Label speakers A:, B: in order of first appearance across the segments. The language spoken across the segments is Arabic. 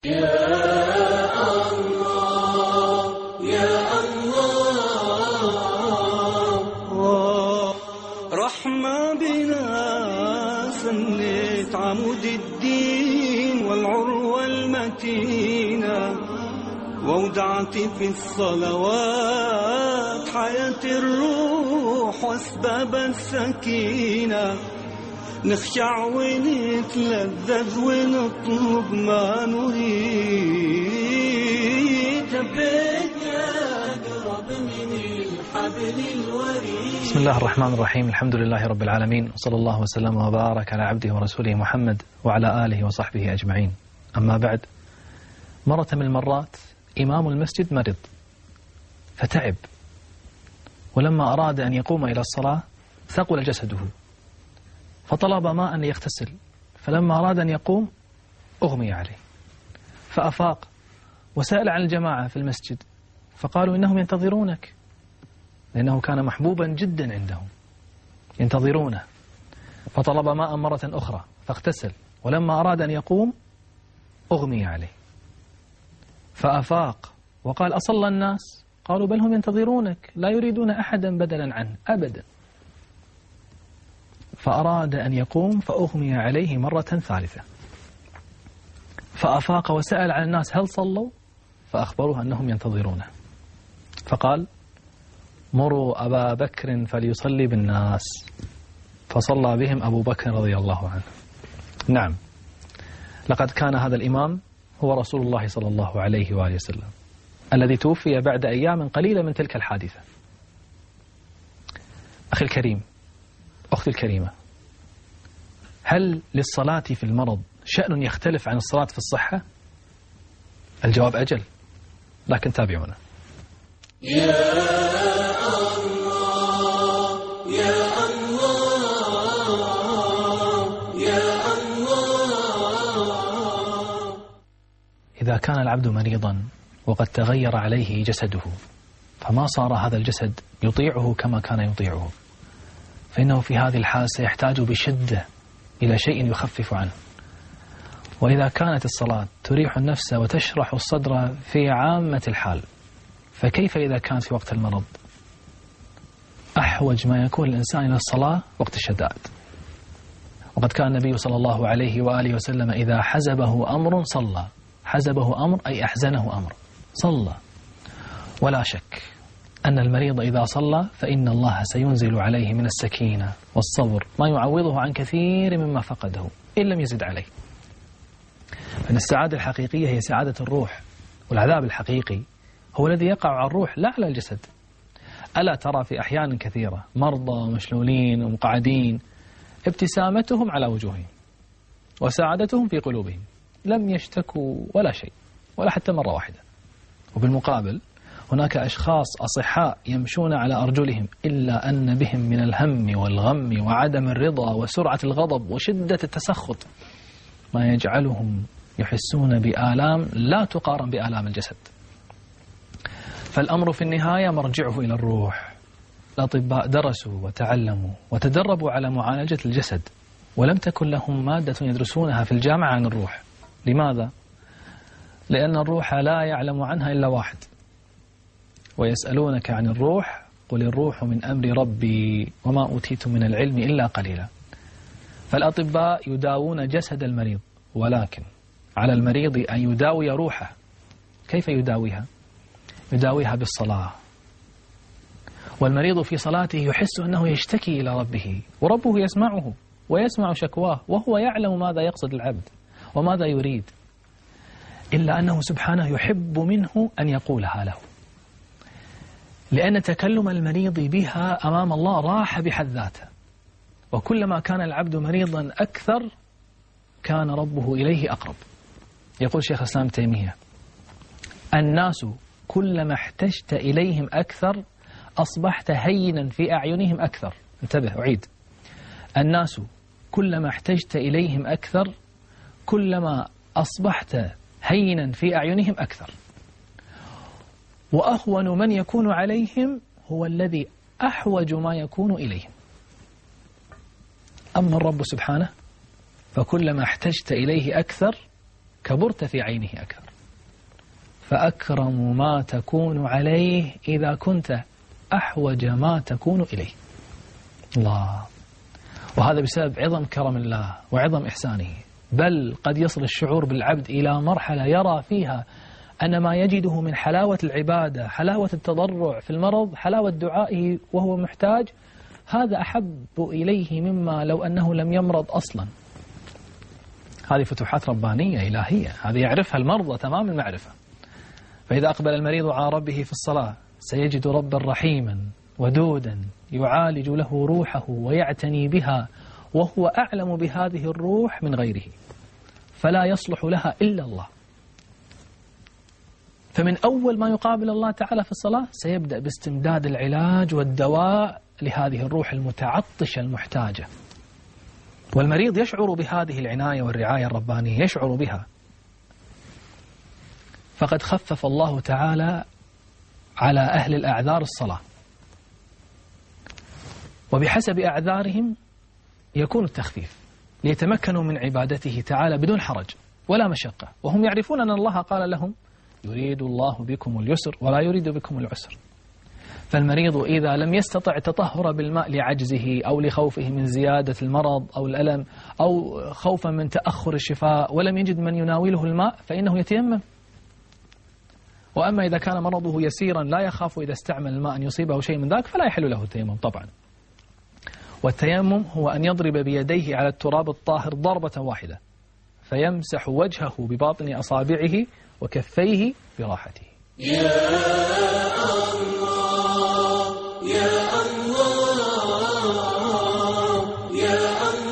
A: يا الله يا الله، رحمة بنا سنت عمود الدين والعروة المتينة، وودعتي في الصلوات حياة الروح واسباب السكينة. نخشع ونتلذذ ونطلب ما نريد، ثبتنا أقرب من الحبل الوريد.
B: بسم الله الرحمن الرحيم، الحمد لله رب العالمين، وصلى الله وسلم وبارك على عبده ورسوله محمد وعلى آله وصحبه أجمعين. أما بعد، مرة من المرات إمام المسجد مرض فتعب، ولما أراد أن يقوم إلى الصلاة ثقل جسده، فطلب ماء ليغتسل، فلما أراد أن يقوم أغمي عليه، فأفاق وسأل عن الجماعة في المسجد، فقالوا إنهم ينتظرونك، لأنه كان محبوبا جدا عندهم ينتظرونه. فطلب ماء مرة أخرى فاغتسل، ولما أراد أن يقوم أغمي عليه، فأفاق وقال: أصلى الناس؟ قالوا: بل هم ينتظرونك، لا يريدون أحدا بدلا عنه أبدا. فأراد أن يقوم فأغمي عليه مرة ثالثة، فأفاق وسأل عن الناس: هل صلوا؟ فأخبروه أنهم ينتظرونه، فقال: مروا أبا بكر فليصلي بالناس، فصلى بهم أبو بكر رضي الله عنه. نعم، لقد كان هذا الإمام هو رسول الله صلى الله عليه وآله وسلم، الذي توفي بعد أيام قليلة من تلك الحادثة. أخي الكريم، أختي الكريمة، هل للصلاة في المرض شأن يختلف عن الصلاة في الصحة؟ الجواب أجل، لكن تابعونا.
A: يا الله يا الله يا الله.
B: إذا كان العبد مريضا وقد تغير عليه جسده، فما صار هذا الجسد يطيعه كما كان يطيعه، فإنه في هذه الحال سيحتاج بشدة إلى شيء يخفف عنه. وإذا كانت الصلاة تريح النفس وتشرح الصدر في عامة الحال، فكيف إذا كانت في وقت المرض؟ أحوج ما يكون الإنسان إلى الصلاة وقت الشدائد. وقد كان النبي صلى الله عليه وآله وسلم إذا حزبه أمر صلى. حزبه أمر أي أحزنه أمر، صلى. ولا شك أن المريض إذا صلى فإن الله سينزل عليه من السكينة والصبر ما يعوضه عن كثير مما فقده إن لم يزد عليه. فإن السعادة الحقيقية هي سعادة الروح، والعذاب الحقيقي هو الذي يقع على الروح لا على الجسد. ألا ترى في أحيان كثيرة مرضى ومشلولين ومقعدين ابتسامتهم على وجوههم وسعادتهم في قلوبهم، لم يشتكوا ولا شيء ولا حتى مرة واحدة. وبالمقابل هناك أشخاص أصحاء يمشون على أرجلهم، إلا أن بهم من الهم والغم وعدم الرضا وسرعة الغضب وشدة التسخط ما يجعلهم يحسون بآلام لا تقارن بآلام الجسد. فالأمر في النهاية مرجعه إلى الروح. الأطباء درسوا وتعلموا وتدربوا على معالجة الجسد، ولم تكن لهم مادة يدرسونها في الجامعة عن الروح. لماذا؟ لأن الروح لا يعلم عنها إلا واحد. ويسألونك عن الروح قل الروح من أمر ربي وما أوتيت من العلم إلا قليلا. فالأطباء يداوون جسد المريض، ولكن على المريض أن يداوي روحه. كيف يداويها؟ يداويها بالصلاة. والمريض في صلاته يحس أنه يشتكي إلى ربه، وربه يسمعه ويسمع شكواه، وهو يعلم ماذا يقصد العبد وماذا يريد، إلا أنه سبحانه يحب منه أن يقولها له، لأن تكلم المريض بها أمام الله راحة بحد ذاته. وكلما كان العبد مريضا أكثر كان ربه إليه أقرب. يقول شيخ الإسلام ابن تيمية: الناس كلما احتجت إليهم أكثر أصبحت هينا في أعينهم أكثر. انتبه، أعيد: الناس كلما احتجت إليهم أكثر كلما أصبحت هينا في أعينهم أكثر. وأهون من يكون عليهم هو الذي أحوج ما يكون إليهم. أما الرب سبحانه فكلما احتجت إليه أكثر كبرت في عينه أكثر. فأكرم ما تكون عليه إذا كنت أحوج ما تكون إليه. الله. وهذا بسبب عظم كرم الله وعظم إحسانه. بل قد يصل الشعور بالعبد إلى مرحلة يرى فيها أن ما يجده من حلاوة العبادة، حلاوة التضرع في المرض، حلاوة دعائه وهو محتاج، هذا أحب إليه مما لو أنه لم يمرض أصلا. هذه فتوحات ربانية إلهية، هذه يعرفها المرضى تمام المعرفة. فإذا أقبل المريض على ربه في الصلاة سيجد ربا رحيما ودودا يعالج له روحه ويعتني بها، وهو أعلم بهذه الروح من غيره، فلا يصلح لها إلا الله. فمن أول ما يقابل الله تعالى في الصلاة سيبدأ باستمداد العلاج والدواء لهذه الروح المتعطشة المحتاجة. والمريض يشعر بهذه العناية والرعاية الربانية، يشعر بها. فقد خفف الله تعالى على أهل الأعذار الصلاة، وبحسب أعذارهم يكون التخفيف ليتمكنوا من عبادته تعالى بدون حرج ولا مشقة، وهم يعرفون أن الله قال لهم يريد الله بكم اليسر ولا يريد بكم العسر. فالمريض إذا لم يستطع التطهر بالماء لعجزه أو لخوفه من زيادة المرض أو الألم أو خوفا من تأخر الشفاء ولم يجد من يناوله الماء فإنه يتيمم. وأما إذا كان مرضه يسيرا لا يخاف إذا استعمل الماء أن يصيبه شيء من ذاك فلا يحل له التيمم طبعا. والتيمم هو أن يضرب بيديه على التراب الطاهر ضربة واحدة فيمسح وجهه بباطن أصابعه وكفيه براحته.
A: يا الله يا الله يا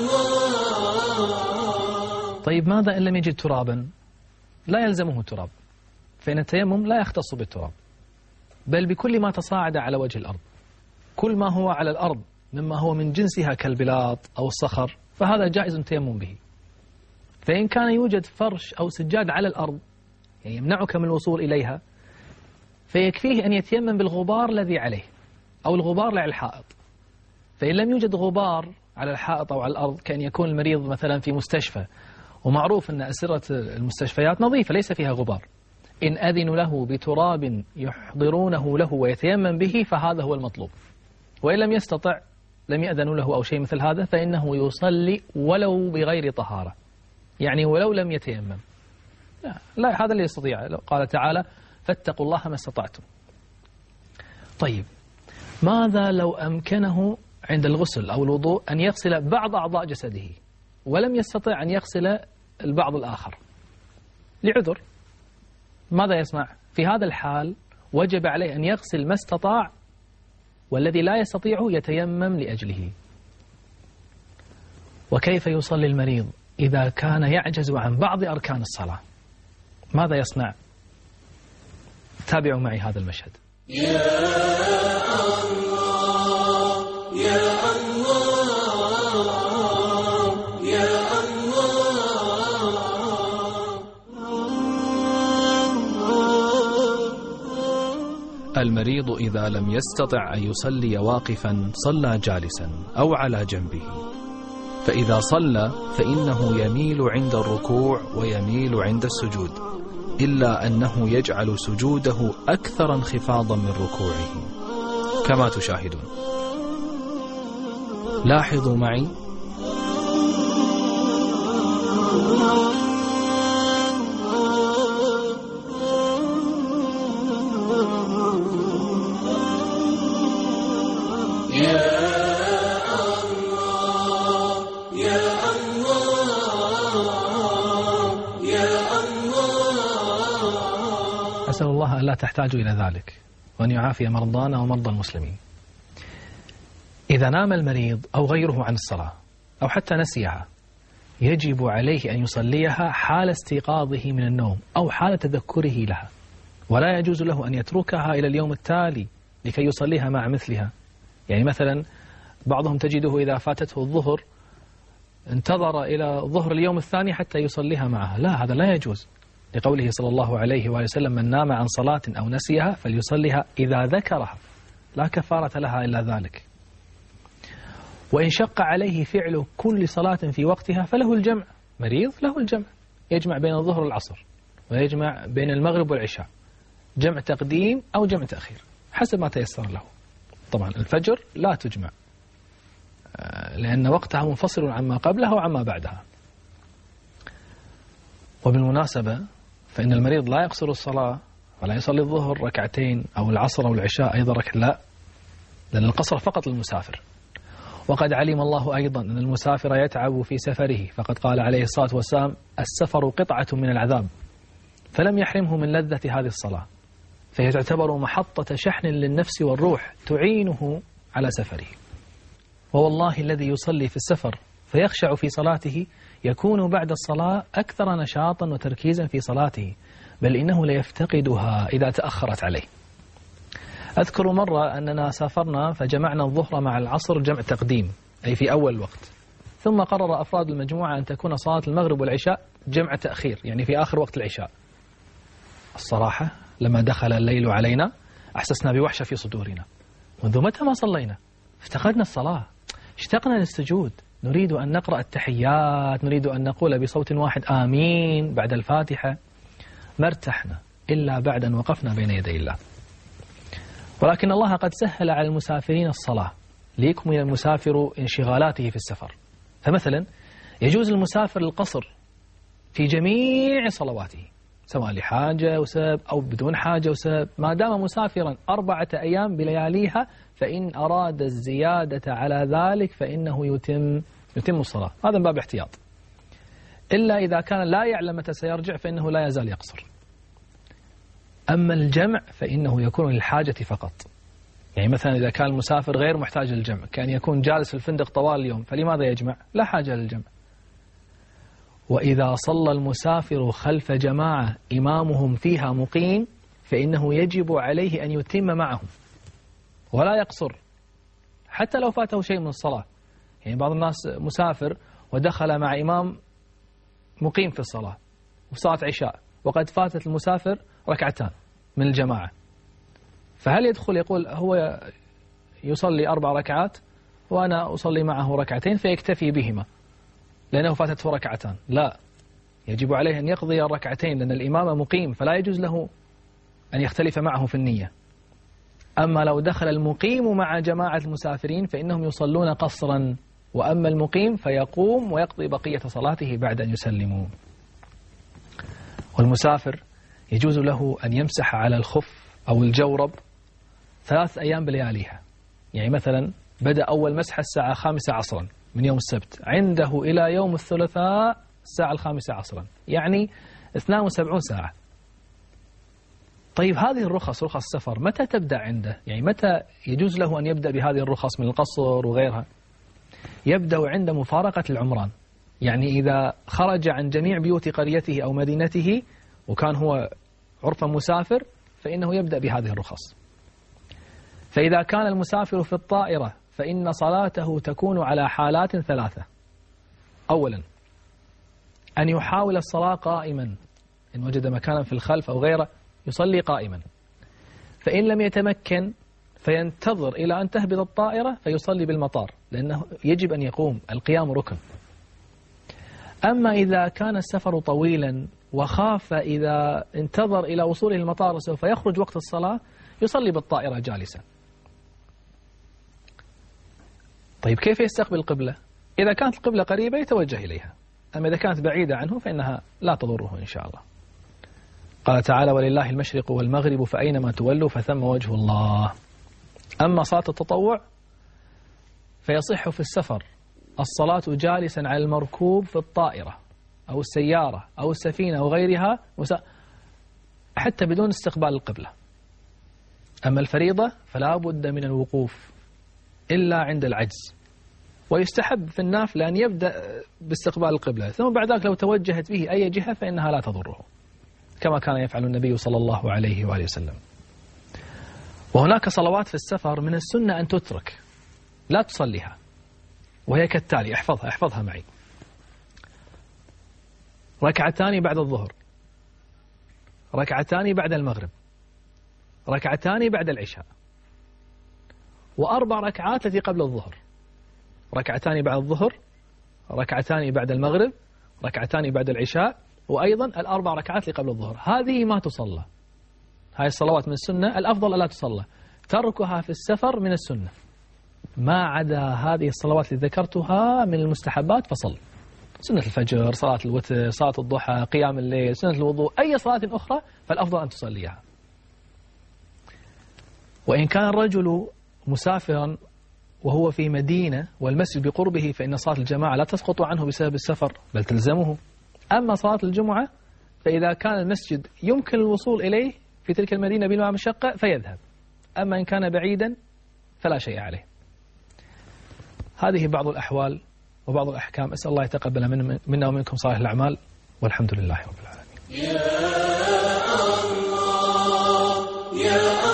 A: الله.
B: طيب ماذا إن لم يجد ترابا؟ لا يلزمه تراب، فإن التيمم لا يختص بالتراب، بل بكل ما تصاعد على وجه الأرض. كل ما هو على الأرض مما هو من جنسها كالبلاط أو الصخر فهذا جائز التيمم به. فإن كان يوجد فرش أو سجاد على الأرض يعني يمنعك من الوصول إليها فيكفيه أن يتيمم بالغبار الذي عليه أو الغبار على الحائط. فإن لم يوجد غبار على الحائط أو على الأرض، كأن يكون المريض مثلا في مستشفى ومعروف أن أسرة المستشفيات نظيفة ليس فيها غبار، إن أذنوا له بتراب يحضرونه له ويتيمم به فهذا هو المطلوب. وإن لم يستطع لم يأذنوا له أو شيء مثل هذا فإنه يصلي ولو بغير طهارة، يعني ولو لم يتيمم. لا هذا اللي يستطيع. قال تعالى فاتقوا الله ما استطعتم. طيب ماذا لو أمكنه عند الغسل أو الوضوء أن يغسل بعض أعضاء جسده ولم يستطع أن يغسل البعض الآخر لعذر؟ ماذا يصنع؟ في هذا الحال وجب عليه أن يغسل ما استطاع، والذي لا يستطيع يتيمم لأجله. وكيف يصلي المريض إذا كان يعجز عن بعض أركان الصلاة؟ ماذا يصنع؟ تابعوا معي هذا المشهد.
A: يا الله يا الله يا الله.
B: المريض إذا لم يستطع أن يصلي واقفا صلى جالسا أو على جنبه، فإذا صلى فإنه يميل عند الركوع ويميل عند السجود، إلا أنه يجعل سجوده أكثر انخفاضا من ركوعه كما تشاهدون. لاحظوا معي أسأل الله أن لا تحتاجوا إلى ذلك وأن يعافي مرضانا ومرضى المسلمين. إذا نام المريض أو غيره عن الصلاة أو حتى نسيها يجب عليه أن يصليها حال استيقاظه من النوم أو حال تذكره لها، ولا يجوز له أن يتركها إلى اليوم التالي لكي يصليها مع مثلها. يعني مثلا بعضهم تجده إذا فاتته الظهر انتظر إلى ظهر اليوم الثاني حتى يصليها معها، لا هذا لا يجوز، لقوله صلى الله عليه وآله وسلم من نام عن صلاة أو نسيها فليصليها إذا ذكرها، لا كفارة لها إلا ذلك. وإن شق عليه فعل كل صلاة في وقتها فله الجمع، مريض له الجمع، يجمع بين الظهر والعصر، ويجمع بين المغرب والعشاء، جمع تقديم أو جمع تأخير حسب ما تيسر له. طبعا الفجر لا تجمع لأن وقتها منفصل عما قبلها وعما بعدها. وبالمناسبة فإن المريض لا يقصر الصلاة ولا يصلي الظهر ركعتين أو العصر أو العشاء أيضا لا، لأن القصر فقط للمسافر. وقد علم الله أيضا أن المسافر يتعب في سفره، فقد قال عليه الصلاة والسلام: السفر قطعة من العذاب، فلم يحرمه من لذة هذه الصلاة، فهي تعتبر محطة شحن للنفس والروح تعينه على سفره. ووالله الذي يصلي في السفر فيخشع في صلاته يكون بعد الصلاة أكثر نشاطا وتركيزا في صلاته، بل إنه ليفتقدها إذا تأخرت عليه. أذكر مرة أننا سافرنا فجمعنا الظهر مع العصر جمع تقديم، أي في أول الوقت، ثم قرر أفراد المجموعة أن تكون صلاة المغرب والعشاء جمع تأخير، يعني في آخر وقت العشاء. الصراحة لما دخل الليل علينا أحسسنا بوحشة في صدورنا، منذ متى ما صلينا؟ افتقدنا الصلاة، اشتقنا للسجود، نريد أن نقرأ التحيات، نريد أن نقول بصوت واحد آمين بعد الفاتحة. ما ارتحنا إلا بعد أن وقفنا بين يدي الله. ولكن الله قد سهل على المسافرين الصلاة ليكمل المسافر انشغالاته في السفر. فمثلا يجوز المسافر القصر في جميع صلواته، سواء لحاجة وسبب أو بدون حاجة وسبب، ما دام مسافرا 4 أيام بلياليها، فإن أراد الزيادة على ذلك فإنه يتم الصلاة، هذا من باب الاحتياط. إلا إذا كان لا يعلم متى سيرجع فإنه لا يزال يقصر. أما الجمع فإنه يكون للحاجة فقط، يعني مثلا إذا كان المسافر غير محتاج للجمع، كان يكون جالس في الفندق طوال اليوم، فلماذا يجمع؟ لا حاجة للجمع. وإذا صلى المسافر خلف جماعة إمامهم فيها مقيم فإنه يجب عليه أن يتم معهم ولا يقصر حتى لو فاته شيء من الصلاة. يعني بعض الناس مسافر ودخل مع إمام مقيم في الصلاة وفي صلاة عشاء، وقد فاتت المسافر ركعتان من الجماعة، فهل يدخل يقول هو يصلي 4 ركعات وأنا أصلي معه ركعتين فيكتفي بهما لأنه فاتته ركعتان؟ لا، يجب عليه أن يقضي الركعتين لأن الإمام مقيم، فلا يجوز له أن يختلف معه في النية. أما لو دخل المقيم مع جماعة المسافرين فإنهم يصلون قصرا، وأما المقيم فيقوم ويقضي بقية صلاته بعد أن يسلموا. والمسافر يجوز له أن يمسح على الخف أو الجورب 3 أيام بلياليها، يعني مثلا بدأ أول مسح الساعة 5 عصرا من يوم السبت، عنده إلى يوم الثلاثاء الساعة 5 عصرا، يعني 72 ساعة. طيب هذه الرخص، رخص السفر، متى تبدأ عنده؟ يعني متى يجوز له أن يبدأ بهذه الرخص من القصر وغيرها؟ يبدأ عند مفارقة العمران، يعني إذا خرج عن جميع بيوت قريته أو مدينته وكان هو عرفا مسافر فإنه يبدأ بهذه الرخص. فإذا كان المسافر في الطائرة فإن صلاته تكون على حالات 3. أولا أن يحاول الصلاة قائما، إن وجد مكانا في الخلف أو غيره يصلي قائما، فإن لم يتمكن فينتظر إلى أن تهبط الطائرة فيصلي بالمطار، لأنه يجب أن يقوم، القيام ركن. أما إذا كان السفر طويلا وخاف إذا انتظر إلى وصوله المطار سوف يخرج وقت الصلاة، يصلي بالطائرة جالسا. طيب كيف يستقبل القبلة؟ إذا كانت القبلة قريبة يتوجه إليها، أما إذا كانت بعيدة عنه فإنها لا تضره إن شاء الله. قال تعالى: ولله المشرق والمغرب فأينما تولوا فثم وجه الله. أما صلاة التطوع فيصح في السفر الصلاة جالسا على المركوب في الطائرة أو السيارة أو السفينة أو غيرها حتى بدون استقبال القبلة. أما الفريضة فلا بد من الوقوف إلا عند العجز، ويستحب في النافلة أن يبدأ باستقبال القبلة، ثم بعد ذلك لو توجهت به أي جهة فإنها لا تضره، كما كان يفعل النبي صلى الله عليه وآله وسلم. وهناك صلوات في السفر من السنة أن تترك لا تصليها، وهي كالتالي، احفظها معي: 2 بعد الظهر، 2 بعد المغرب، 2 بعد العشاء، و4 ركعات التي قبل الظهر، 2 بعد الظهر، 2 بعد المغرب، 2 بعد العشاء، وأيضا الأربع ركعات اللي قبل الظهر هذه ما تصلى. هاي الصلوات من السنة الأفضل ألا تصلى، تركها في السفر من السنة. ما عدا هذه الصلوات اللي ذكرتها من المستحبات فصل. سنة الفجر، صلاة الوتر، صلاة الضحى، قيام الليل، سنة الوضوء، أي صلاة أخرى فالأفضل أن تصليها. وإن كان الرجل مسافرا وهو في مدينة والمسجد بقربه فإن صلاة الجماعة لا تسقط عنه بسبب السفر بل تلزمه. أما صلاة الجمعة فإذا كان المسجد يمكن الوصول إليه في تلك المدينة بلا مشقة فيذهب، أما إن كان بعيدا فلا شيء عليه. هذه بعض الأحوال وبعض الأحكام. أسأل الله يتقبل منا ومنكم صالح الأعمال، والحمد لله رب العالمين.
A: يا الله يا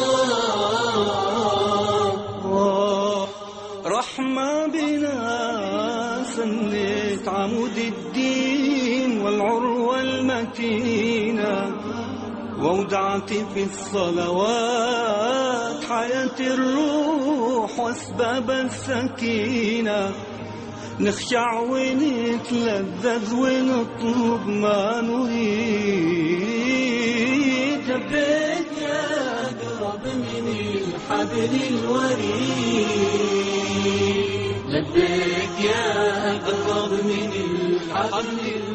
A: الله، رحمة بنا سنة عمود الدين والعروة المتينة، وودعتي في الصلوات حياة الروح واسباب السكينة. نخشع ونتلذذ ونطلب ما نريد، لبيك يا أقرب من الحبل الوريد، لبيك يا أقرب من الحبل الوريد.